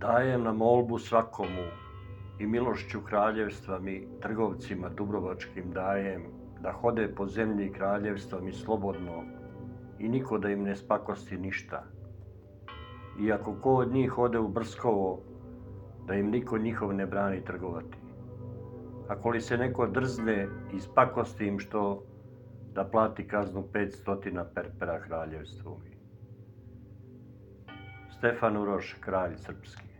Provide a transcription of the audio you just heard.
Dajem na molbu svakomu i milošću kraljevstva mi, trgovcima dubrovačkim dajem, da hode po zemlji kraljevstva mi slobodno i niko da im ne spakosti ništa. I ako ko od njih ode u Brskovo, da im niko njihov ne brani trgovati. Ako li se neko drzne i spakosti im što, da plati kaznu 500 perpera kraljevstvu mi. Stefan Uroš, kralj srpski.